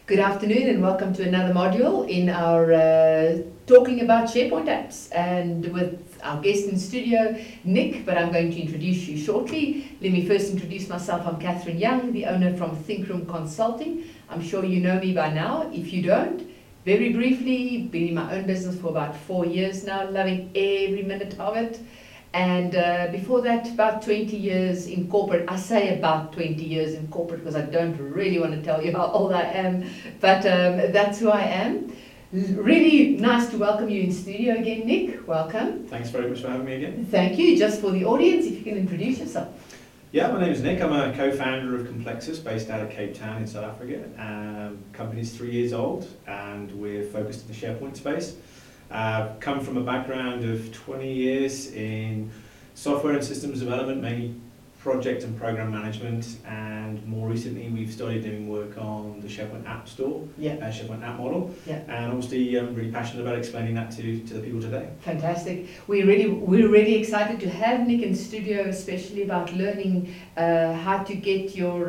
Good afternoon and welcome to another module in our talking about SharePoint apps, and with our guest in studio, Nick, but I'm going to introduce you shortly. Let me first introduce myself. I'm Catherine Young, the owner from ThinkRoom Consulting. I'm sure you know me by now. If you don't, very briefly, been in my own business for about 4 years now, loving every minute of it. And before that, about 20 years in corporate. I say about 20 years in corporate because I don't really want to tell you how old I am, but that's who I am. Really nice to welcome you in studio again, Nick. Welcome. Thanks very much for having me again. Thank you. Just for the audience, if you can introduce yourself. Yeah, my name is Nick. I'm a co-founder of Complexus, based out of Cape Town in South Africa. Company's 3 years old, and we're focused in the SharePoint space. Come from a background of 20 years in software and systems development, mainly project and program management, and more recently we've started doing work on the SharePoint App Store, SharePoint App Model, and obviously I'm really passionate about explaining that to the people today. Fantastic. We're really excited to have Nick in studio, especially about learning how to get your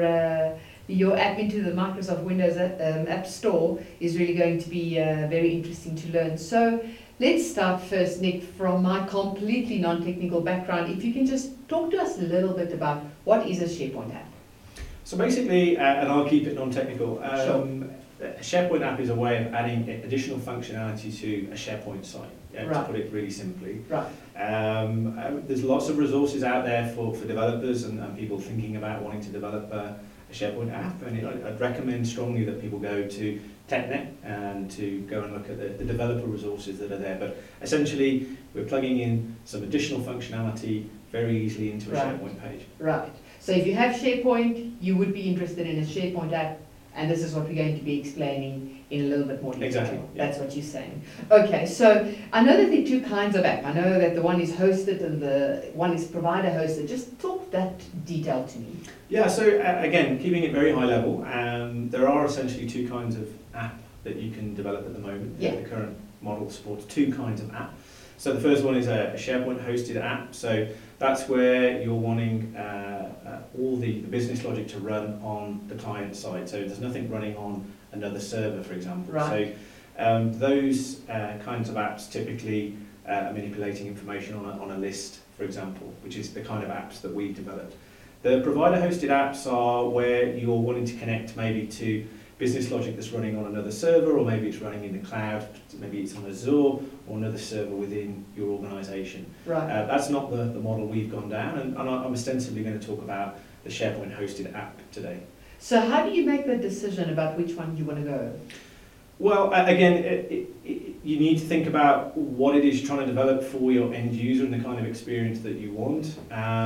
app into the Microsoft Windows App Store is really going to be very interesting to learn. So let's start first, Nick, from my completely non-technical background. If you can just talk to us a little bit about what is a SharePoint app. So basically, and I'll keep it non-technical, Sure. a SharePoint app is a way of adding additional functionality to a SharePoint site, to Right. put it really simply. Right. There's lots of resources out there for developers and people thinking about wanting to develop a SharePoint app, and I'd recommend strongly that people go to TechNet and to go and look at the developer resources that are there. But essentially, we're plugging in some additional functionality very easily into a SharePoint page. Right. So if you have SharePoint, you would be interested in a SharePoint app, and this is what we're going to be explaining in a little bit more detail. Exactly. Yeah. That's what you're saying. Okay, so I know that there are two kinds of app. I know that the one is hosted and the one is provider hosted. Just talk that detail to me. Yeah, so again, keeping it very high level, there are essentially two kinds of app that you can develop at the moment. Yeah. The current model supports two kinds of app. So the first one is a SharePoint hosted app. So that's where you're wanting all the business logic to run on the client side. So there's nothing running on another server, for example. Right. So those kinds of apps typically are manipulating information on a list, for example, which is the kind of apps that we've developed. The provider-hosted apps are where you're wanting to connect maybe to business logic that's running on another server, or maybe it's running in the cloud, maybe it's on Azure, or another server within your organisation. Right. That's not the model we've gone down, and I'm ostensibly going to talk about the SharePoint hosted app today. So how do you make the decision about which one you want to go? Well, again, you need to think about what it is you're trying to develop for your end user and the kind of experience that you want.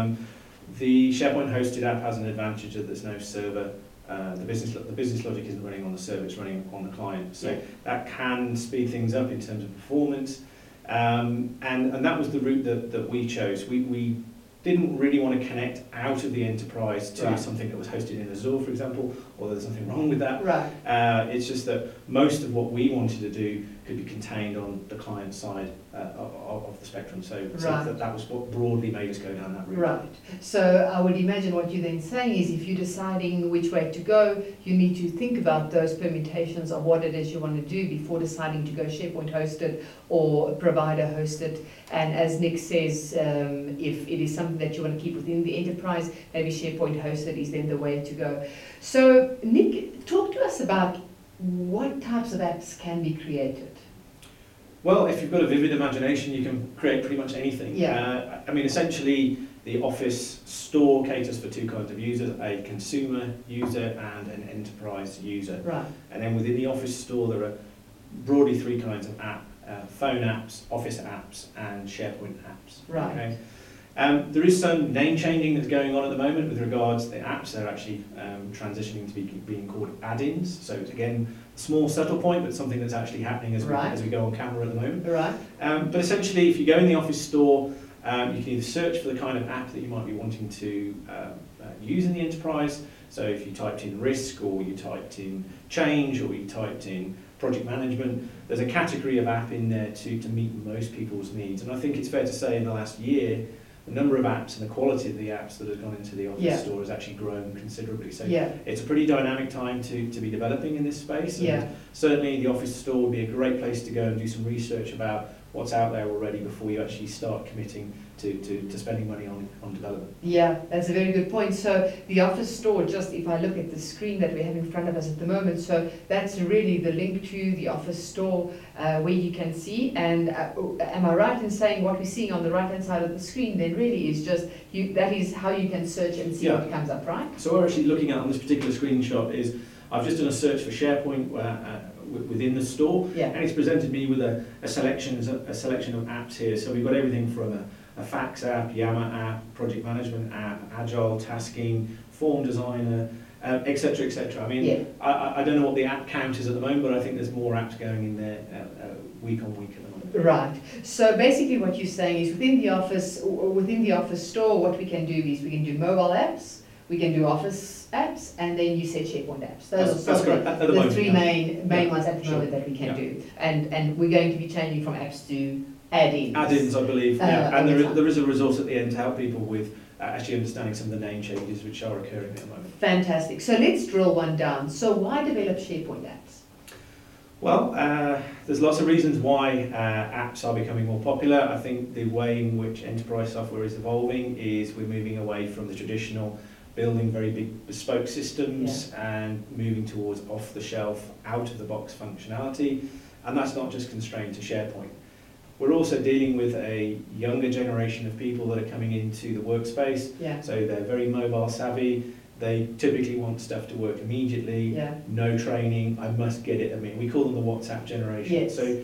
The SharePoint hosted app has an advantage that there's no server. The business logic isn't running on the server, it's running on the client. So that can speed things up in terms of performance. And that was the route that we chose. We didn't really want to connect out of the enterprise to something that was hosted in Azure, for example, although there's nothing wrong with that. Right. It's just that most of what we wanted to do could be contained on the client side of the spectrum. So that was what broadly made us go down that route. Right. So I would imagine what you're then saying is if you're deciding which way to go, you need to think about those permutations of what it is you want to do before deciding to go SharePoint hosted or provider hosted. And as Nick says, if it is something that you want to keep within the enterprise, maybe SharePoint hosted is then the way to go. So Nick, talk to us about what types of apps can be created. Well, if you've got a vivid imagination, you can create pretty much anything. Yeah. I mean, essentially, the Office store caters for two kinds of users, a consumer user and an enterprise user. Right. And then within the Office store, there are broadly three kinds of app: phone apps, Office apps, and SharePoint apps. Right. Okay? There is some name changing that's going on at the moment with regards to the apps. They're actually transitioning to being called add-ins. So it's, again, a small subtle point, but something that's actually happening as we go on camera at the moment. Right. But essentially, if you go in the Office store, you can either search for the kind of app that you might be wanting to use in the enterprise. So if you typed in risk, or you typed in change, or you typed in project management, there's a category of app in there to meet most people's needs. And I think it's fair to say in the last year, the number of apps and the quality of the apps that have gone into the Office Yeah. store has actually grown considerably. So Yeah, it's a pretty dynamic time to be developing in this space. And yeah. certainly the Office store would be a great place to go and do some research about what's out there already before you actually start committing to spending money on development. Yeah, that's a very good point. So the Office store, just if I look at the screen that we have in front of us at the moment, so that's really the link to the Office store where you can see. And am I right in saying what we're seeing on the right-hand side of the screen then really is just, that is how you can search and see what comes up, right? So what we're actually looking at on this particular screenshot is, I've just done a search for SharePoint within the store, Yeah. and it's presented me with a selection of apps here. So we've got everything from a fax app, Yammer app, project management app, agile tasking, form designer, etc., etc. I mean, Yeah. I don't know what the app count is at the moment, but I think there's more apps going in there week on week at the moment. Right. So basically what you're saying is within the Office store, what we can do is we can do mobile apps, we can do Office apps, and then you said SharePoint apps. Those That's are correct. At the the moment, three yeah. main ones at the Sure. moment that we can Yeah. do. And we're going to be changing from apps to add-ins. Add-ins, I believe, yeah. And over there time. is a resource at the end to help people with actually understanding some of the name changes which are occurring at the moment. Fantastic. So let's drill one down. So why develop SharePoint apps? Well, there's lots of reasons why apps are becoming more popular. I think the way in which enterprise software is evolving is we're moving away from the traditional building very big bespoke systems and moving towards off-the-shelf, out-of-the-box functionality. And that's not just constrained to SharePoint. We're also dealing with a younger generation of people that are coming into the workspace. Yeah. So they're very mobile savvy. They typically want stuff to work immediately. Yeah. No training, I must get it. I mean, we call them the WhatsApp generation. Yes. So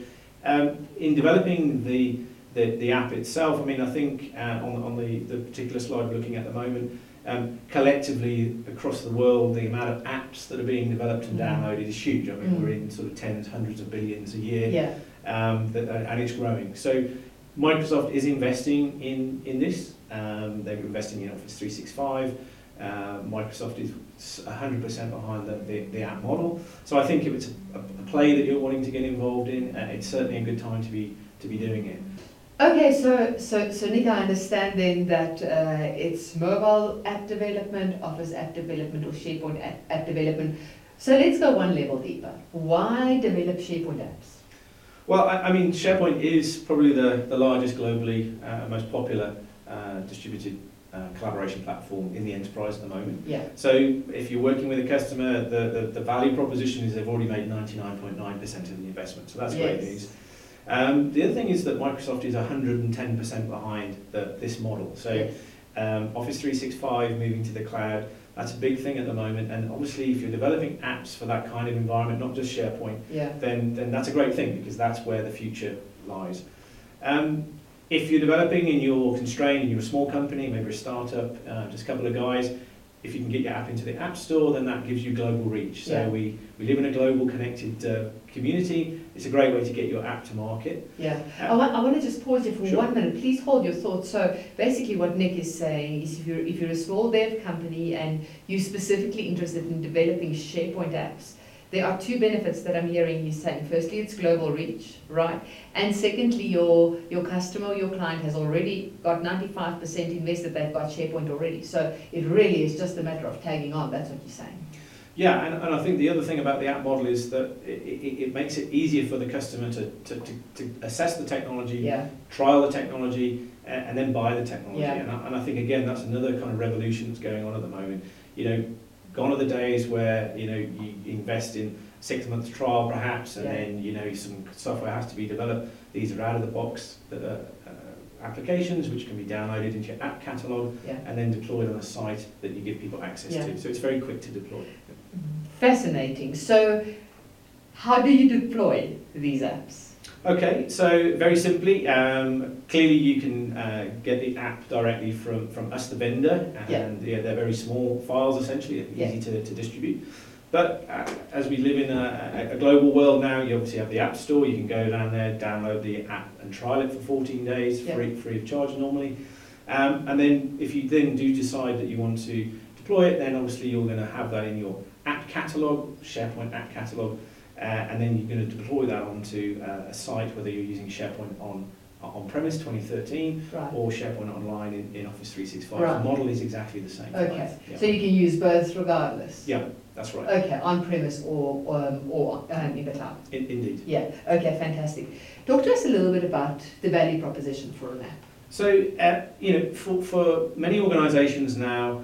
in developing the app itself, I mean, I think on the particular slide we're looking at the moment, collectively across the world, the amount of apps that are being developed and downloaded is huge. I mean, we're in sort of tens, hundreds of billions a year, Yeah. and it's growing. So Microsoft is investing in this. They're investing in Office 365. Microsoft is 100% behind the app model. So I think if it's a play that you're wanting to get involved in, it's certainly a good time to be doing it. Okay, so Nick, I understand then that it's mobile app development, Office app development, or SharePoint app development. So let's go one level deeper. Why develop SharePoint apps? Well, I mean, SharePoint is probably the largest globally, most popular distributed collaboration platform in the enterprise at the moment. Yeah. So if you're working with a customer, the value proposition is they've already made 99.9% of the investment. So that's great news. The other thing is that Microsoft is 110% behind this model. So Office 365 moving to the cloud, that's a big thing at the moment. And obviously, if you're developing apps for that kind of environment, not just SharePoint, then that's a great thing because that's where the future lies. If you're developing and you're constrained and you're a small company, maybe a startup, just a couple of guys, if you can get your app into the App Store, then that gives you global reach. So we live in a global connected community. It's a great way to get your app to market. Yeah. I want to just pause you for Sure. 1 minute. Please hold your thoughts. So basically what Nick is saying is if you're a small dev company and you're specifically interested in developing SharePoint apps, there are two benefits that I'm hearing you saying. Firstly, it's global reach, right? And secondly, your customer, your client has already got 95% invested, they've got SharePoint already. So it really is just a matter of tagging on, that's what you're saying. Yeah, and I think the other thing about the app model is that it makes it easier for the customer to assess the technology, trial the technology, and then buy the technology. Yeah. And I think, again, that's another kind of revolution that's going on at the moment. You know, gone are the days where, you know, you invest in 6 months trial perhaps, and then, you know, some software has to be developed. These are out of the box applications which can be downloaded into your app catalogue and then deployed on a site that you give people access to. So it's very quick to deploy. Fascinating. So how do you deploy these apps? Okay, so very simply, clearly you can get the app directly from us, the vendor, and they're very small files essentially, easy to distribute. But as we live in a global world now, you obviously have the App Store. You can go down there, download the app and trial it for 14 days, free of charge normally. And then if you then do decide that you want to deploy it, then obviously you're going to have that in your app catalog, SharePoint app catalog, and then you're going to deploy that onto a site, whether you're using SharePoint on on-premise 2013 Right. or SharePoint Online in Office 365. Right. The model is exactly the same. Okay. Yeah. So you can use both regardless. Yeah, that's right. Okay, on-premise or in the cloud. Indeed. Yeah. Okay, fantastic. Talk to us a little bit about the value proposition for an app. So, for many organisations now,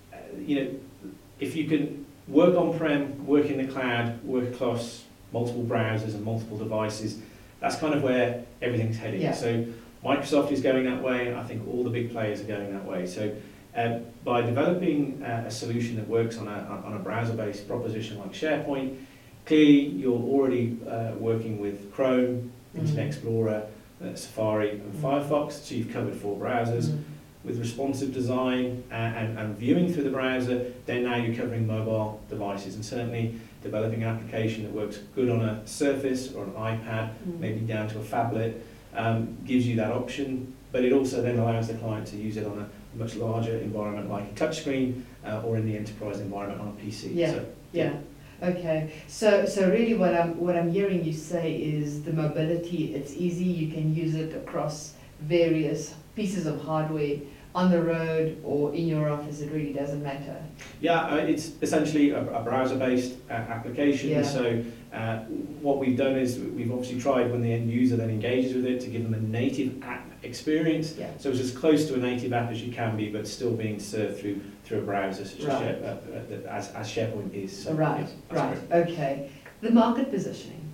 if you can work on-prem, work in the cloud, work across multiple browsers and multiple devices, that's kind of where everything's heading. Yeah. So Microsoft is going that way. I think all the big players are going that way. So by developing a solution that works on a browser-based proposition like SharePoint, clearly you're already working with Chrome, Internet Explorer, Safari and Firefox, so you've covered 4 browsers. With responsive design and viewing through the browser, then now you're covering mobile devices, and certainly developing an application that works good on a Surface or an iPad, maybe down to a phablet, gives you that option, but it also then allows the client to use it on a much larger environment like a touchscreen or in the enterprise environment on a PC. Yeah. So, Yeah. Okay. So really what I'm hearing you say is the mobility, it's easy, you can use it across various pieces of hardware on the road or in your office, it really doesn't matter. Yeah, it's essentially a browser-based application. Yeah. So what we've done is we've obviously tried when the end user then engages with it to give them a native app experience. Yeah. So it's as close to a native app as you can be, but still being served through a browser such Right. as SharePoint is. So, Right, yeah, right, great. okay. The market positioning.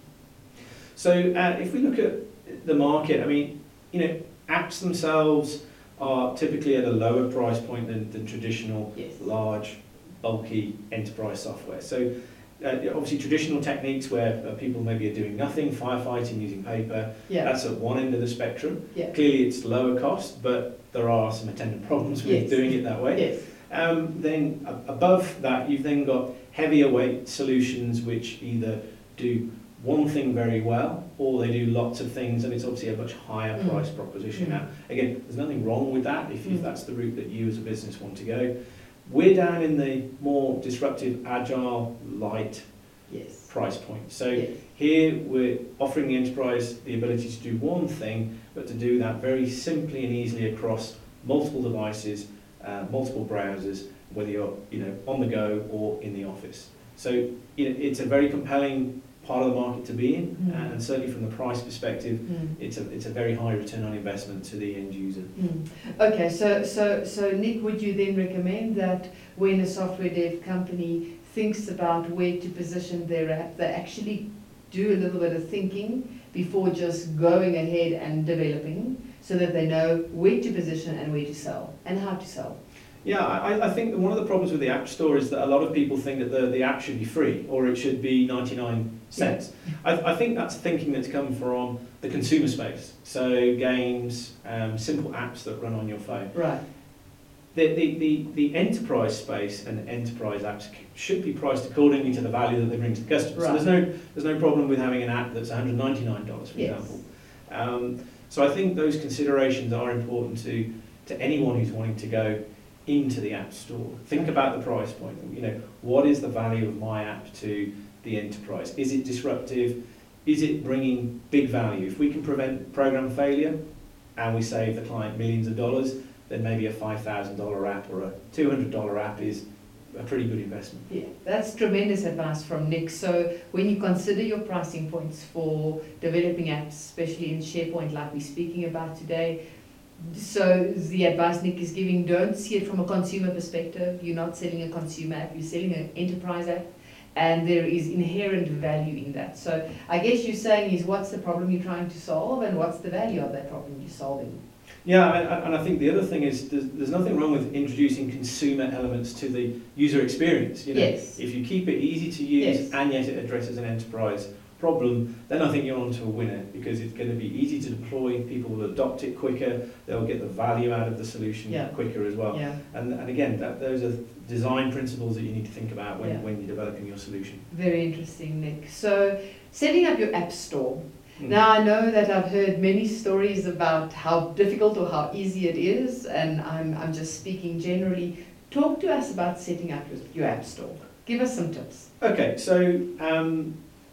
So if we look at the market, I mean, apps themselves are typically at a lower price point than traditional Yes. large, bulky enterprise software. So obviously traditional techniques where people maybe are doing nothing, firefighting using paper, Yeah. that's at one end of the spectrum. Yeah. Clearly it's lower cost, but there are some attendant problems with Yes. doing it that way. Yes. Then above that, you've then got heavier weight solutions which either do one thing very well, or they do lots of things, and it's obviously a much higher price proposition. Now, again, there's nothing wrong with that if that's the route that you as a business want to go. We're down in the more disruptive, agile, light Yes. price point. So Yes. here we're offering the enterprise the ability to do one thing, but to do that very simply and easily across multiple devices, multiple browsers, whether you're on the go or in the office. So it's a very compelling part of the market to be in, and certainly from the price perspective, it's a very high return on investment to the end user. Okay, so Nick, would you then recommend that when a software dev company thinks about where to position their app, they actually do a little bit of thinking before just going ahead and developing, so that they know where to position and where to sell and how to sell? Yeah, I think that one of the problems with the App Store is that a lot of people think that the app should be free or it should be 99 cents. Yeah. I think that's thinking that's come from the consumer space. So games, simple apps that run on your phone. Right. The enterprise space and enterprise apps should be priced accordingly to the value that they bring to the customer. Right. So there's no problem with having an app that's $199, for example. So I think those considerations are important to anyone who's wanting to go into the App Store. Think about the price point. What is the value of my app to the enterprise? Is it disruptive? Is it bringing big value? If we can prevent program failure and we save the client millions of dollars, then maybe a $5,000 app or a $200 app is a pretty good investment. Yeah, that's tremendous advice from Nick. So when you consider your pricing points for developing apps, especially in SharePoint like we're speaking about today, so the advice Nick is giving, don't see it from a consumer perspective. You're not selling a consumer app, you're selling an enterprise app, and there is inherent value in that. So I guess you're saying is what's the problem you're trying to solve and what's the value of that problem you're solving? Yeah, and I think the other thing is there's nothing wrong with introducing consumer elements to the user experience. Yes. If you keep it easy to use Yes. and yet it addresses an enterprise problem, then I think you're onto a winner, because it's going to be easy to deploy, people will adopt it quicker, they'll get the value out of the solution quicker as well. Yeah. And again, those are design principles that you need to think about when you're developing your solution. Very interesting, Nick. So setting up your app store. Now I know that I've heard many stories about how difficult or how easy it is, and I'm just speaking generally. Talk to us about setting up your app store. Give us some tips. Okay, so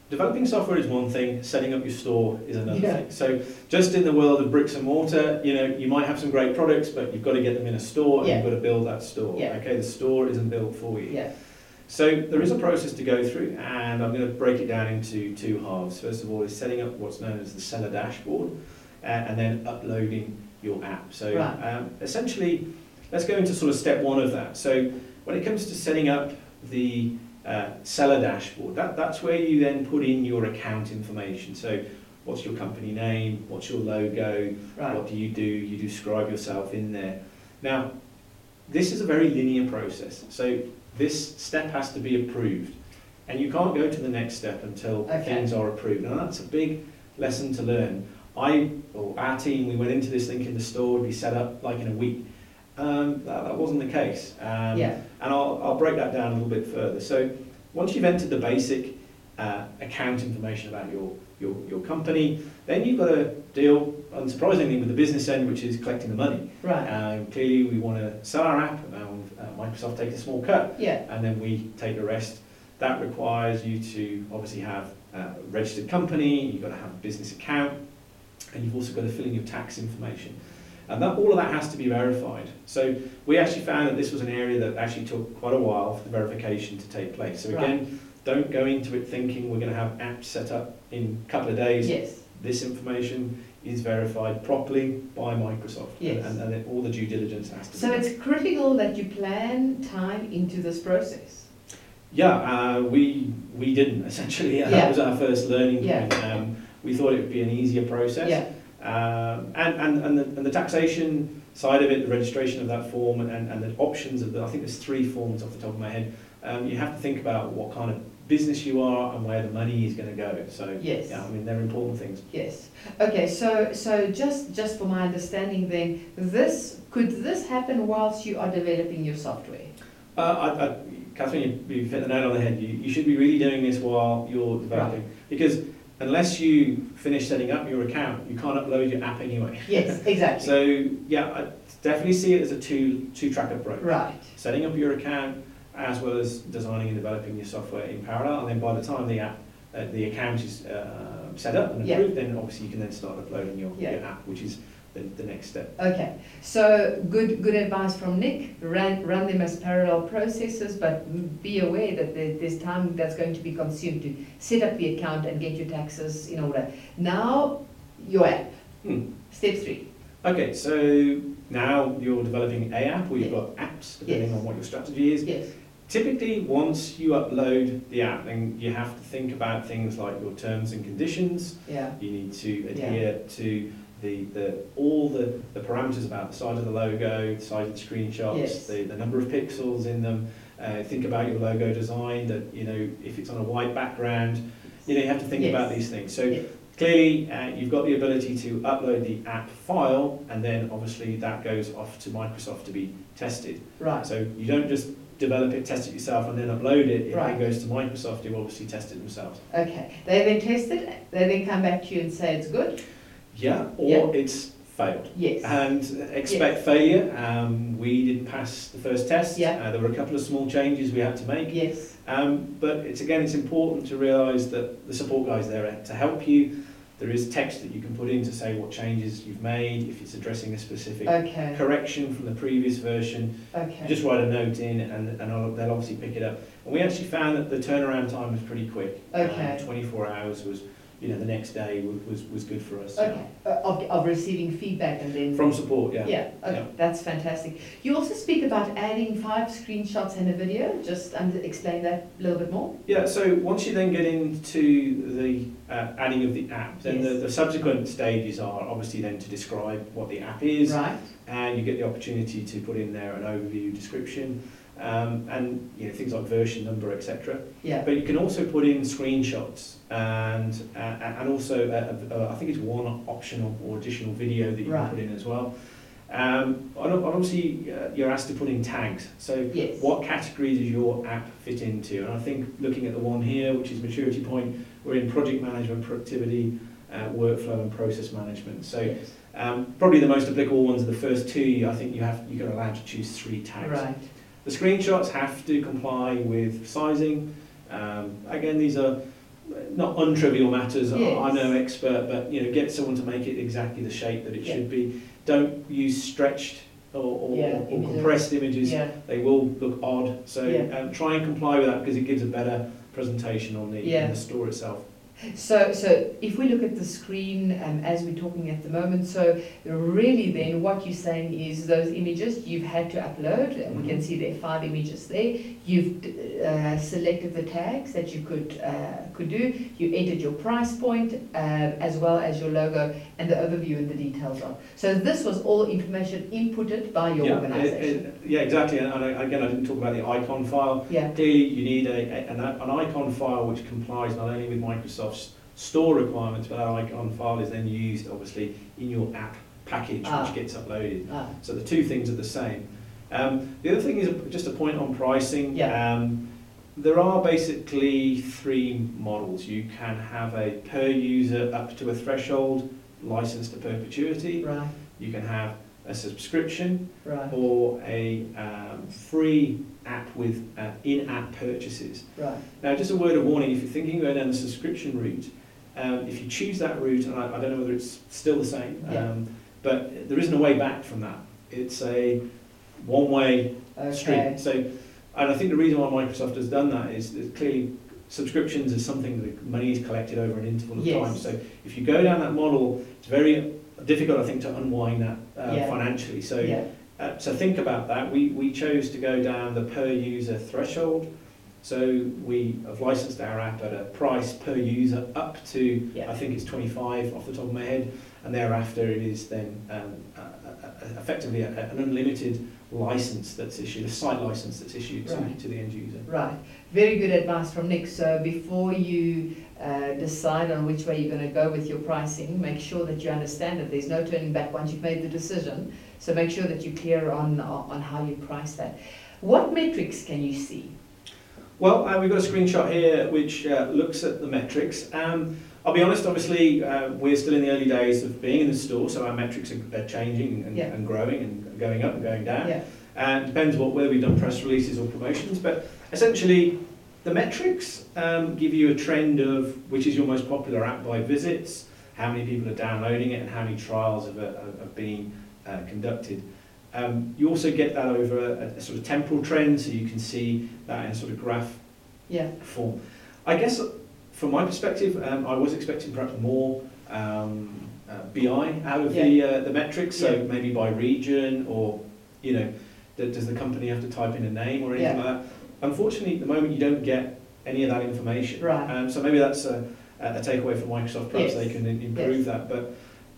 developing software is one thing, setting up your store is another Yeah. thing. So just in the world of bricks and mortar, you might have some great products, but you've got to get them in a store and Yeah. you've got to build that store. Yeah. Okay, the store isn't built for you. Yeah. So there is a process to go through, and I'm going to break it down into two halves. First of all is setting up what's known as the seller dashboard, and then uploading your app. So Right. essentially, let's go into sort of step one of that. So when it comes to setting up the seller dashboard, that's where you then put in your account information. So what's your company name, what's your logo, Right. what do, you describe yourself in there. Now, this is a very linear process. So this step has to be approved, and you can't go to the next step until Okay. things are approved. And that's a big lesson to learn. Our team, we went into this thinking the store would be set up like in a week. That wasn't the case. Yeah. And I'll break that down a little bit further. So once you've entered the basic account information about your company, then you've got to deal, unsurprisingly, with the business end, which is collecting the money. Right. Clearly, we want to sell our app, and Microsoft takes a small cut, Yeah. and then we take the rest. That requires you to obviously have a registered company, you've got to have a business account, and you've also got to fill in your tax information. And all of that has to be verified. So we actually found that this was an area that actually took quite a while for the verification to take place. So again, don't go into it thinking we're going to have apps set up in a couple of days. Yes. This information is verified properly by Microsoft. Yes. And then all the due diligence has to be So done. it's critical that you plan time into this process. Yeah, we didn't, essentially. Yeah. That was our first learning Yeah. point. We thought it would be an easier process. Yeah. And the taxation side of it, the registration of that form, and the options of I think there's 3 forms off the top of my head. You have to think about what kind of business you are and where the money is going to go. So Yes. yeah, I mean they're important things. Yes. Okay. So just for my understanding, then could this happen whilst you are developing your software? Catherine, you've hit the nail on the head. You should be really doing this while you're developing, because unless you finish setting up your account, you can't upload your app anyway. Yes. Exactly. So yeah, I definitely see it as a two-track approach. Right. Setting up your account as well as designing and developing your software in parallel, and then by the time the account is set up and approved, then obviously you can then start uploading your app, which is the next step. Okay, so good advice from Nick. Run them as parallel processes, but be aware that there's time that's going to be consumed to set up the account and get your taxes in order. Now, your app. Step 3. Okay, so now you're developing a app, or you've got apps, depending on what your strategy is. Yes. Typically, once you upload the app, then you have to think about things like your terms and conditions. Yeah. You need to adhere to all the parameters about the size of the logo, the size of the screenshots, Yes. the number of pixels in them. Think about your logo design, that if it's on a white background, you have to think about these things. So clearly you've got the ability to upload the app file, and then obviously that goes off to Microsoft to be tested. Right. So you don't just develop it, test it yourself, and then upload it. It Right. then goes to Microsoft, who obviously test it themselves. Okay. They then test it. They then come back to you and say it's good. Yeah, or it's failed. Yes. And expect failure. We didn't pass the first test. Yeah. There were a couple of small changes we had to make. Yes. But it's important to realise that the support guy's there to help you. There is text that you can put in to say what changes you've made, if it's addressing a specific correction from the previous version. Okay. You just write a note in, and they'll obviously pick it up. And we actually found that the turnaround time was pretty quick. Okay. 24 hours was, the next day was good for us. Okay. Of receiving feedback and then From support, yeah. Yeah. Okay. Yeah. That's fantastic. You also speak about adding 5 screenshots and a video. Just explain that a little bit more. Yeah. So once you then get into the adding of the app, then the subsequent stages are obviously then to describe what the app is, Right. and you get the opportunity to put in there an overview description. And things like version number, etc. Yeah. But you can also put in screenshots and also I think it's one optional or additional video that you can put in as well. And obviously you're asked to put in tags. So what category does your app fit into? And I think looking at the one here, which is Maturity Point, we're in project management, productivity, workflow, and process management. So probably the most applicable ones are the first 2. I think you're allowed to choose 3 tags. Right. The screenshots have to comply with sizing. Again, these are not untrivial matters. Yes. I'm no expert, but get someone to make it exactly the shape that it Yeah. should be. Don't use stretched or Images. compressed images. Yeah. They will look odd. So Yeah. try and comply with that because it gives a better presentation on Yeah. in the store itself. So if we look at the screen as we're talking at the moment, so really then what you're saying is those images you've had to upload, and we can see there are 5 images there. You've selected the tags that you could do. You entered your price point as well as your logo and the overview and the details of. So this was all information inputted by your organisation. Yeah, exactly. And again, I didn't talk about the icon file. Yeah. Clearly, you need an icon file which complies not only with Microsoft's store requirements, but that icon file is then used, obviously, in your app package, which gets uploaded. So the two things are the same. The other thing is just a point on pricing. Yeah. There are basically 3 models. You can have a per user up to a threshold license to perpetuity. Right. You can have a subscription Right. or a free app with in-app purchases. Right. Now, just a word of warning, if you're thinking of going down the subscription route, if you choose that route, and I don't know whether it's still the same, but there isn't a way back from that. It's a one-way street. So, and I think the reason why Microsoft has done that is that clearly subscriptions is something that money is collected over an interval of time. So if you go down that model, it's very difficult, I think, to unwind that financially. So, so think about that. We chose to go down the per user threshold. So we have licensed our app at a price per user up to, I think it's 25 off the top of my head, and thereafter it is then effectively an unlimited license that's issued, a site license that's issued to the end user. Right. Very good advice from Nick. So before you decide on which way you're going to go with your pricing, make sure that you understand that there's no turning back once you've made the decision. So make sure that you're clear on how you price that. What metrics can you see? Well, we've got a screenshot here which looks at the metrics. I'll be honest, obviously, we're still in the early days of being in the store, so our metrics are changing and growing and going up and going down. It depends whether we've done press releases or promotions, but essentially the metrics give you a trend of which is your most popular app by visits, how many people are downloading it, and how many trials have been conducted. You also get that over a sort of temporal trend, so you can see that in a sort of graph form. I guess from my perspective, I was expecting perhaps more BI out of the metrics, so maybe by region, or does the company have to type in a name or anything like that? Unfortunately, at the moment you don't get any of that information. Right. So maybe that's a takeaway from Microsoft. Perhaps they can improve that. But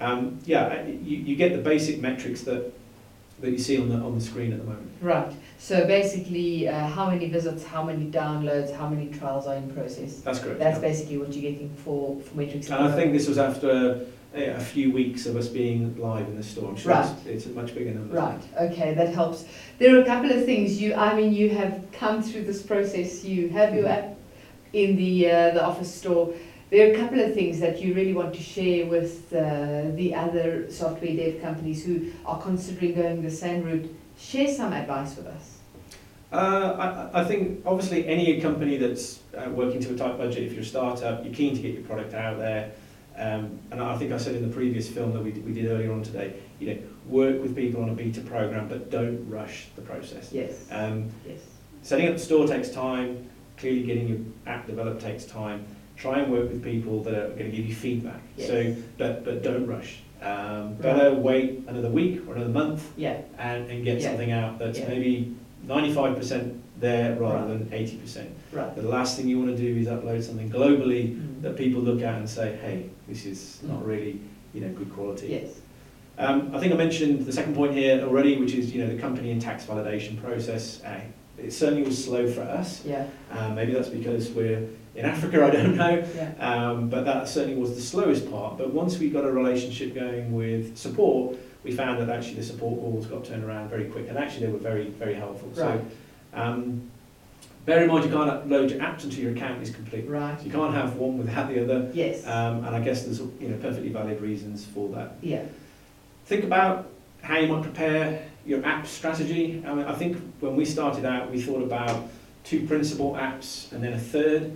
you get the basic metrics that you see on the screen at the moment. Right. So basically, how many visits, how many downloads, how many trials are in process? That's correct. That's basically what you're getting for metrics. And I think this was after a few weeks of us being live in the store. I'm sure it's a much bigger number. Right. Okay, that helps. There are a couple of things. You have come through this process. You have your app in the Office store. There are a couple of things that you really want to share with the other software dev companies who are considering going the same route. Share some advice with us. I think obviously any company that's working to a tight budget, if you're a startup, you're keen to get your product out there. And I think I said in the previous film that we did earlier on today, work with people on a beta program, but don't rush the process. Yes. Setting up the store takes time. Clearly getting your app developed takes time. Try and work with people that are going to give you feedback. So, but don't rush. Better wait another week or another month and get something out that's maybe 95% there rather than 80%. Right. The last thing you want to do is upload something globally that people look at and say, hey, this is not really good quality. Yes. I think I mentioned the second point here already, which is the company and tax validation process. It certainly was slow for us. Maybe that's because we're in Africa, I don't know. But that certainly was the slowest part. But once we got a relationship going with support, we found that actually the support calls got turned around very quick, and actually they were very, very helpful. Right. So bear in mind you can't upload your apps until your account is complete. Right. So you can't have one without the other. Yes. And I guess there's perfectly valid reasons for that. Yeah. Think about how you might prepare your app strategy. I think when we started out, we thought about 2 principal apps and then a third.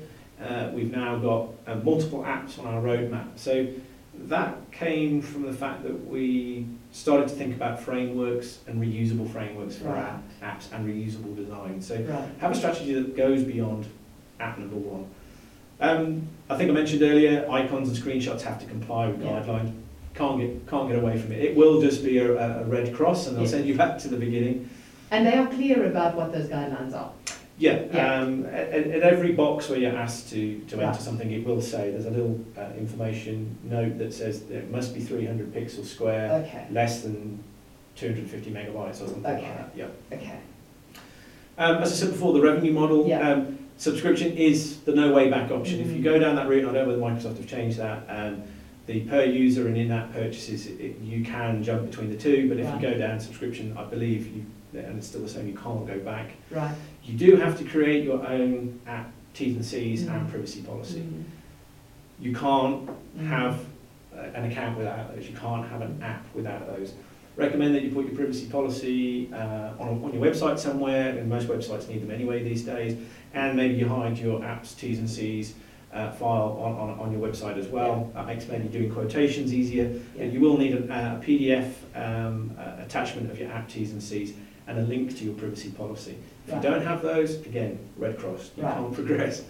We've now got multiple apps on our roadmap. So that came from the fact that we started to think about frameworks and reusable frameworks for our apps and reusable design. So have a strategy that goes beyond app number one. I think I mentioned earlier, icons and screenshots have to comply with guidelines. Can't get away from it. It will just be a red cross, and they'll send you back to the beginning. And they are clear about what those guidelines are. At every box where you're asked to enter something, it will say, there's a little information note that says it must be 300 pixels square, less than 250 megabytes or something like that. As I said before, the revenue model, subscription is the no way back option. If you go down that route, I don't know whether Microsoft have changed that, the per user and in-app purchases, you can jump between the two, but if you go down subscription, I believe and it's still the same, you can't go back. You do have to create your own app T's and C's and privacy policy. You can't have an account without those. You can't have an app without those. Recommend that you put your privacy policy on your website somewhere, and most websites need them anyway these days, and maybe you hide your apps T's and C's file on your website as well. That makes maybe doing quotations easier. You will need a PDF attachment of your app T's and C's and a link to your privacy policy. If you don't have those, again, red cross, you can't progress.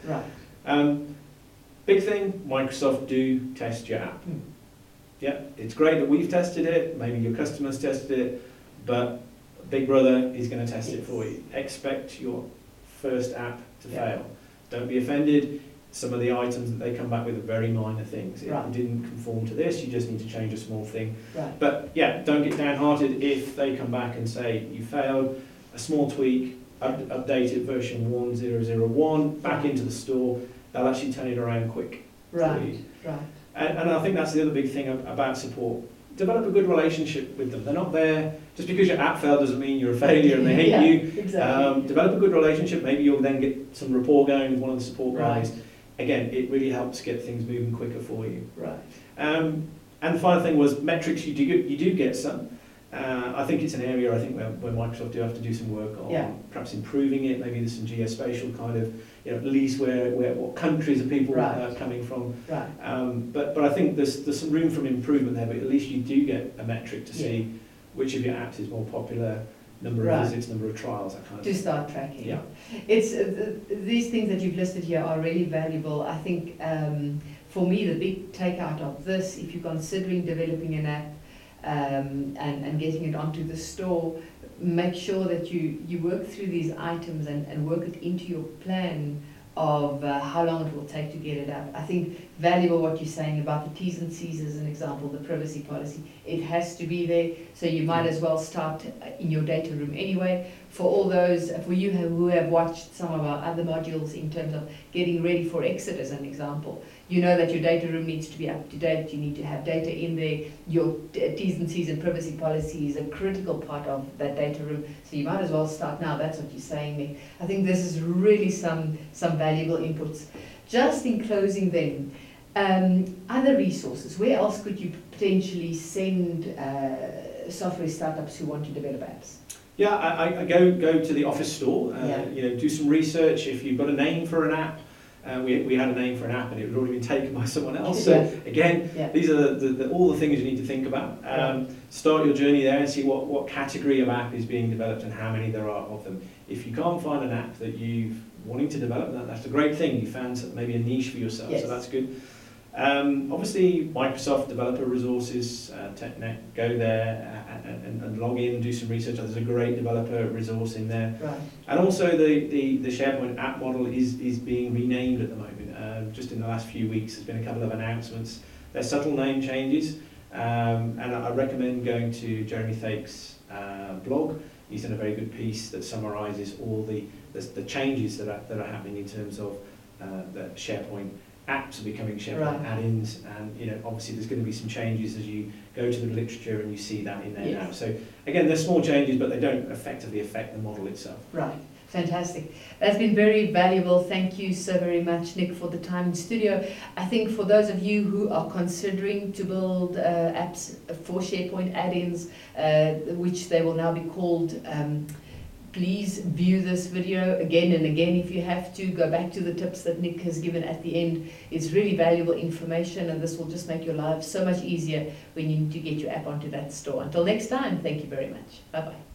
Big thing, Microsoft do test your app. It's great that we've tested it, maybe your customers tested it, but Big Brother is going to test it for you. Expect your first app to fail. Don't be offended. Some of the items that they come back with are very minor things. If you didn't conform to this, you just need to change a small thing. But don't get downhearted if they come back and say you failed, a small tweak, updated version 1001, back into the store, they'll actually turn it around quick. And I think that's the other big thing about support. Develop a good relationship with them. They're not there, just because your app failed doesn't mean you're a failure and they hate you. Develop a good relationship, maybe you'll then get some rapport going with one of the support guys. Again, it really helps get things moving quicker for you. And the final thing was metrics. You do get some. I think it's an area where Microsoft do have to do some work on, perhaps improving it. Maybe there's some geospatial kind of, at least where what countries are people coming from. But I think there's some room for improvement there. But at least you do get a metric to see which of your apps is more popular. Number of visits, number of trials, that kind of thing. To start tracking. It's these things that you've listed here are really valuable. I think for me the big takeout of this, if you're considering developing an app and getting it onto the store, make sure that you work through these items and work it into your plan of how long it will take to get it up. I think valuable what you're saying about the T's and C's as an example, the privacy policy. It has to be there, so you might as well start in your data room anyway. For all those, for you who have watched some of our other modules in terms of getting ready for exit as an example, you know that your data room needs to be up to date, you need to have data in there, your T's and C's and privacy policy is a critical part of that data room, so you might as well start now. That's what you're saying there. I think this is really some valuable inputs. Just in closing then, other resources, where else could you potentially send software startups who want to develop apps? I go to the Office store, do some research. If you've got a name for an app, we had a name for an app and it had already been taken by someone else. So again, these are all the things you need to think about. Start your journey there and see what category of app is being developed and how many there are of them. If you can't find an app that you're wanting to develop, that's a great thing. You found maybe a niche for yourself, so that's good. Obviously, Microsoft developer resources, TechNet, go there and log in, do some research. There's a great developer resource in there. And also the SharePoint app model is being renamed at the moment. Just in the last few weeks, there's been a couple of announcements. There's subtle name changes, and I recommend going to Jeremy Thake's blog. He's done a very good piece that summarises all the changes that are happening in terms of the SharePoint apps are becoming SharePoint add-ins, and obviously there's going to be some changes as you go to the literature and you see that in there now. So again, they're small changes, but they don't effectively affect the model itself. Fantastic. That's been very valuable. Thank you so very much, Nick, for the time in studio. I think for those of you who are considering to build apps for SharePoint add-ins, which they will now be called Please view this video again and again if you have to. Go back to the tips that Nick has given at the end. It's really valuable information, and this will just make your life so much easier when you need to get your app onto that store. Until next time, thank you very much. Bye-bye.